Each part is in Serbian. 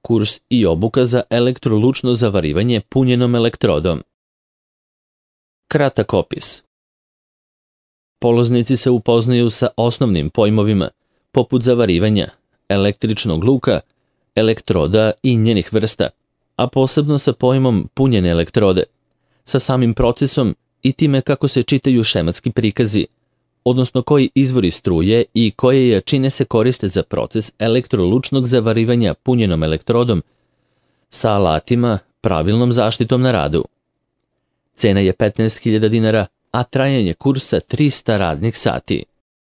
kurs i obuka za elektrolučno zavarivanje punjenom elektrodom. Kratak opis. Polaznici se upoznaju sa osnovnim pojmovima, poput zavarivanja, električnog luka, elektroda i njenih vrsta, a posebno sa pojmom punjene elektrode, sa samim procesom i time kako se čitaju šematski prikazi, odnosno koji izvori struje i koje jačine se koriste za proces elektrolučnog zavarivanja punjenom elektrodom sa alatima, pravilnom zaštitom na radu. Cena je 15.000 dinara, a trajanje kursa 300 radnih sati.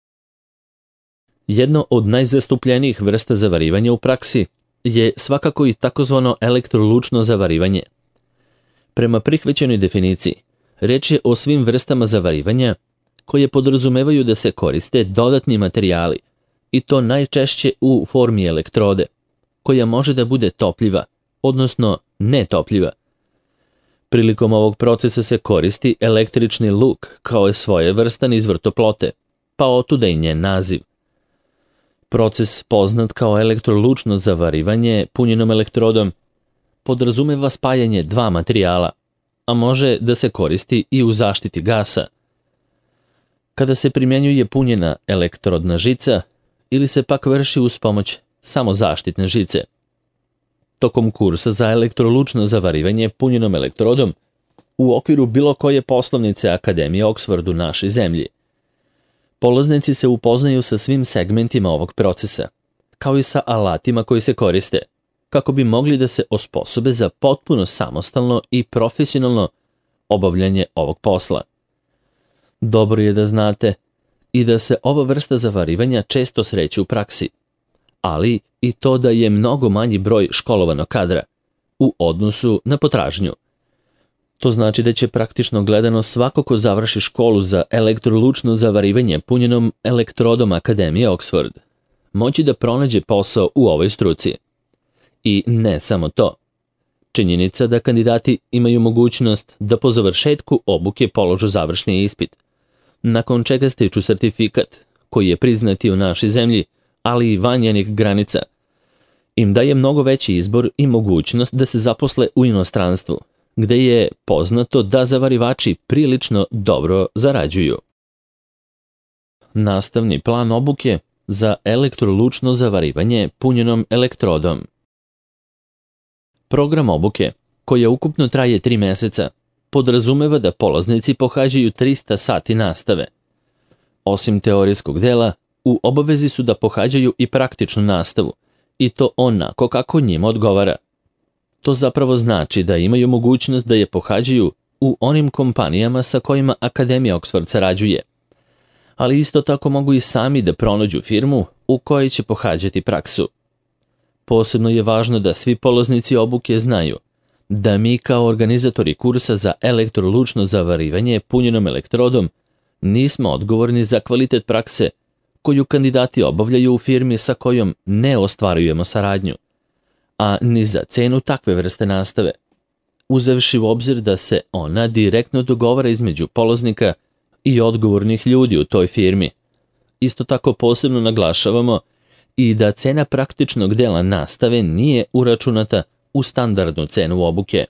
Jedno od najzastupljenijih vrsta zavarivanja u praksi je svakako i takozvano elektrolučno zavarivanje. Prema prihvaćenoj definiciji, reč je o svim vrstama zavarivanja koje podrazumevaju da se koriste dodatni materijali, i to najčešće u formi elektrode, koja može da bude topljiva, odnosno netopljiva. Prilikom ovog procesa se koristi električni luk kao svojevrstan izvor toplote, pa otuda i njen naziv. Proces poznat kao elektrolučno zavarivanje punjenom elektrodom podrazumeva spajanje dva materijala, a može da se koristi i u zaštiti gasa. Kada se primjenjuje punjena elektrodna žica ili se pak vrši uz pomoć samozaštitne žice. Tokom kursa za elektrolučno zavarivanje punjenom elektrodom u okviru bilo koje poslovnice Akademije Oxford u našoj zemlji, polaznici se upoznaju sa svim segmentima ovog procesa, kao i sa alatima koji se koriste, kako bi mogli da se osposobe za potpuno samostalno i profesionalno obavljanje ovog posla. Dobro je da znate i da se ova vrsta zavarivanja često sreće u praksi, ali i to da je mnogo manji broj školovanog kadra u odnosu na potražnju. To znači da će praktično gledano svako ko završi školu za elektrolučno zavarivanje punjenom elektrodom Akademije Oxford moći da pronađe posao u ovoj struci. I ne samo to. Činjenica da kandidati imaju mogućnost da po završetku obuke položu završni ispit, nakon čega stiču sertifikat koji je priznati u našoj zemlji, ali i van njenih granica, im daje mnogo veći izbor i mogućnost da se zaposle u inostranstvu, gde je poznato da zavarivači prilično dobro zarađuju. Nastavni plan obuke za elektrolučno zavarivanje punjenom elektrodom. Program obuke, koja ukupno traje 3 meseca, podrazumeva da polaznici pohađaju 300 sati nastave. Osim teorijskog dela, u obavezi su da pohađaju i praktičnu nastavu, i to onako kako njima odgovara. To zapravo znači da imaju mogućnost da je pohađaju u onim kompanijama sa kojima Akademija Oxford sarađuje, ali isto tako mogu i sami da pronađu firmu u kojoj će pohađati praksu. Posebno je važno da svi polaznici obuke znaju da mi kao organizatori kursa za elektrolučno zavarivanje punjenom elektrodom nismo odgovorni za kvalitet prakse koju kandidati obavljaju u firmi sa kojom ne ostvarujemo saradnju, a ni za cenu takve vrste nastave, uzevši u obzir da se ona direktno dogovara između polaznika i odgovornih ljudi u toj firmi. Isto tako posebno naglašavamo i da cena praktičnog dela nastave nije uračunata u standardnu cenu obuke.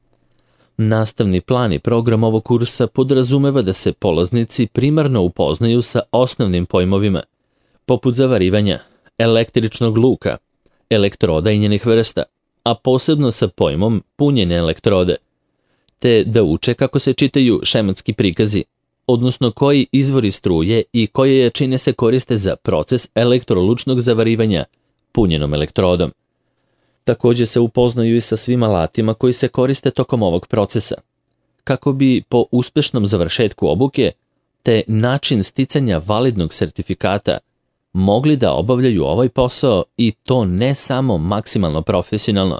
Nastavni plan i program ovog kursa podrazumeva da se polaznici primarno upoznaju sa osnovnim pojmovima, poput zavarivanja, električnog luka, elektroda i njenih vrsta, a posebno sa pojmom punjene elektrode, te da uče kako se čitaju šematski prikazi, odnosno koji izvori struje i koje jačine se koriste za proces elektrolučnog zavarivanja punjenom elektrodom. Također se upoznaju i sa svim alatima koji se koriste tokom ovog procesa, kako bi po uspešnom završetku obuke te način sticanja validnog sertifikata mogli da obavljaju ovaj posao i to ne samo maksimalno profesionalno,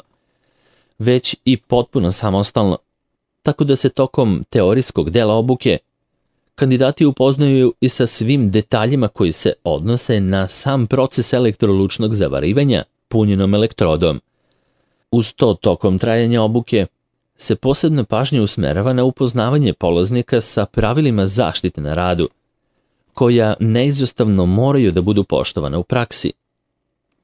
već i potpuno samostalno, tako da se tokom teorijskog dela obuke kandidati upoznaju i sa svim detaljima koji se odnose na sam proces elektrolučnog zavarivanja punjenom elektrodom. Uz to, tokom trajanja obuke se posebna pažnja usmerava na upoznavanje polaznika sa pravilima zaštite na radu, koja neizostavno moraju da budu poštovana u praksi.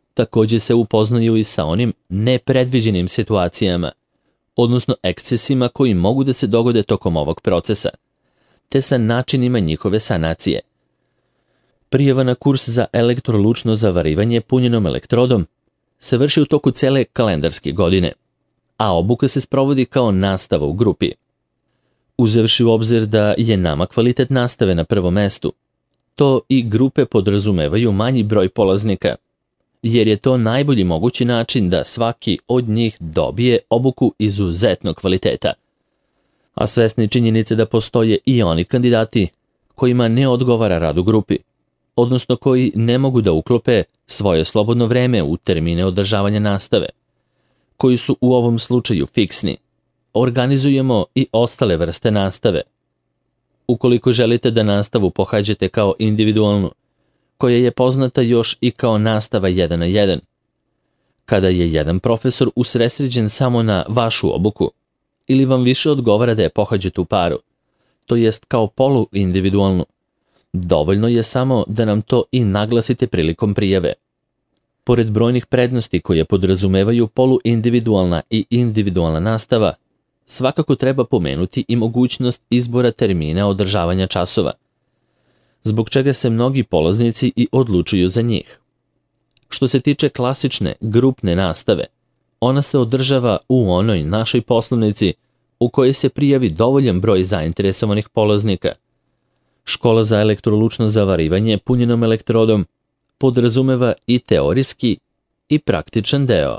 Također se upoznaju i sa onim nepredviđenim situacijama, odnosno ekscesima koji mogu da se dogode tokom ovog procesa, te sa načinima njihove sanacije. Prijava na kurs za elektrolučno zavarivanje punjenom elektrodom se vrši u toku cele kalendarske godine, a obuka se sprovodi kao nastava u grupi. Uzevši u obzir da je nama kvalitet nastave na prvom mestu, to i grupe podrazumevaju manji broj polaznika, jer je to najbolji mogući način da svaki od njih dobije obuku izuzetnog kvaliteta. A svesni činjenice da postoje i oni kandidati kojima ne odgovara rad u grupi, odnosno koji ne mogu da uklope svoje slobodno vreme u termine održavanja nastave, koji su u ovom slučaju fiksni, organizujemo i ostale vrste nastave. Ukoliko želite da nastavu pohađate kao individualnu, koja je poznata još i kao nastava 1 na 1, kada je jedan profesor usredsređen samo na vašu obuku, ili vam više odgovara da je pohađate u paru, to jest kao poluindividualnu, dovoljno je samo da nam to i naglasite prilikom prijave. Pored brojnih prednosti koje podrazumevaju poluindividualna i individualna nastava, svakako treba pomenuti i mogućnost izbora termina održavanja časova, zbog čega se mnogi polaznici i odlučuju za njih. Što se tiče klasične grupne nastave, ona se održava u onoj našoj poslovnici u kojoj se prijavi dovoljan broj zainteresovanih polaznika. Škola za elektrolučno zavarivanje punjenom elektrodom podrazumeva i teorijski i praktičan deo.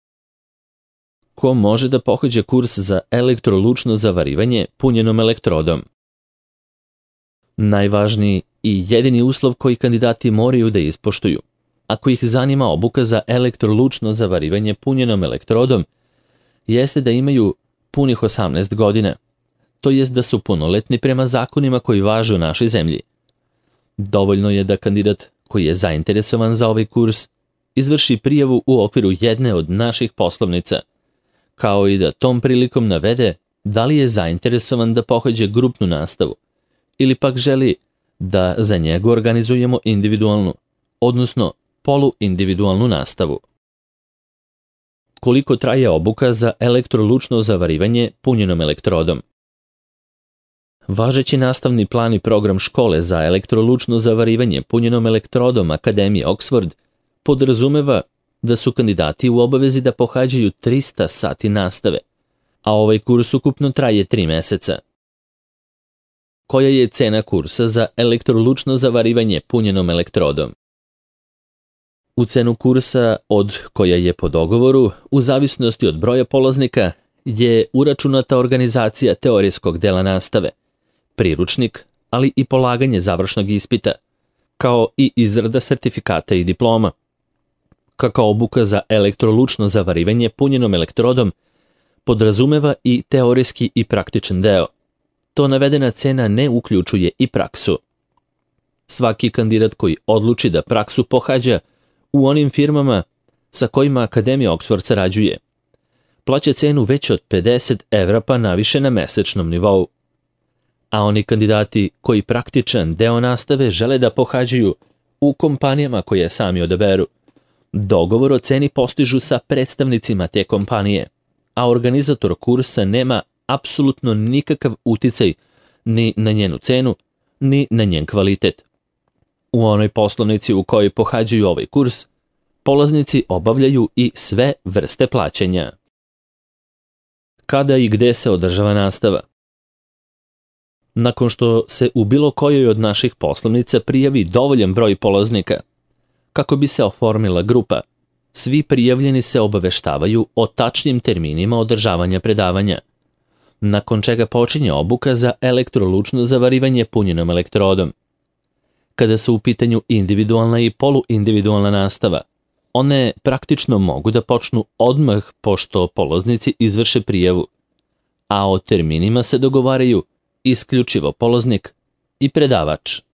Ko može da pohađa kurs za elektrolučno zavarivanje punjenom elektrodom? Najvažniji i jedini uslov koji kandidati moraju da ispoštuju, ako ih zanima obuka za elektrolučno zavarivanje punjenom elektrodom, jeste da imaju punih 18 godina, to jest da su punoletni prema zakonima koji važe u našoj zemlji. Dovoljno je da kandidat koji je zainteresovan za ovaj kurs izvrši prijavu u okviru jedne od naših poslovnica, kao i da tom prilikom navede da li je zainteresovan da pohađa grupnu nastavu ili pak želi da za njega organizujemo individualnu, odnosno poluindividualnu nastavu. Koliko traje obuka za elektrolučno zavarivanje punjenom elektrodom? Važeći nastavni plan i program škole za elektrolučno zavarivanje punjenom elektrodom Akademije Oxford podrazumeva da su kandidati u obavezi da pohađaju 300 sati nastave, a ovaj kurs ukupno traje 3 meseca. Koja je cena kursa za elektrolučno zavarivanje punjenom elektrodom? U cenu kursa, koja je po dogovoru, u zavisnosti od broja polaznika, je uračunata organizacija teorijskog dela nastave, priručnik, ali i polaganje završnog ispita, kao i izrada sertifikata i diploma. Kako obuka za elektrolučno zavarivanje punjenom elektrodom podrazumeva i teorijski i praktičan deo, to navedena cena ne uključuje i praksu. Svaki kandidat koji odluči da praksu pohađa u onim firmama sa kojima Akademija Oxford sarađuje, plaća cenu veću od 50 evra pa naviše na mesečnom nivou. A oni kandidati koji praktičan deo nastave žele da pohađaju u kompanijama koje sami odaberu, dogovor o ceni postižu sa predstavnicima te kompanije, a organizator kursa nema apsolutno nikakav uticaj ni na njenu cenu, ni na njen kvalitet. U onoj poslovnici u kojoj pohađaju ovaj kurs, polaznici obavljaju i sve vrste plaćanja. Kada i gde se održava nastava? Nakon što se u bilo kojoj od naših poslovnica prijavi dovoljan broj polaznika, kako bi se oformila grupa, svi prijavljeni se obaveštavaju o tačnim terminima održavanja predavanja, nakon čega počinje obuka za elektrolučno zavarivanje punjenom elektrodom. Kada su u pitanju individualna i poluindividualna nastava, one praktično mogu da počnu odmah pošto polaznici izvrše prijavu, a o terminima se dogovaraju isključivo polaznik i predavač.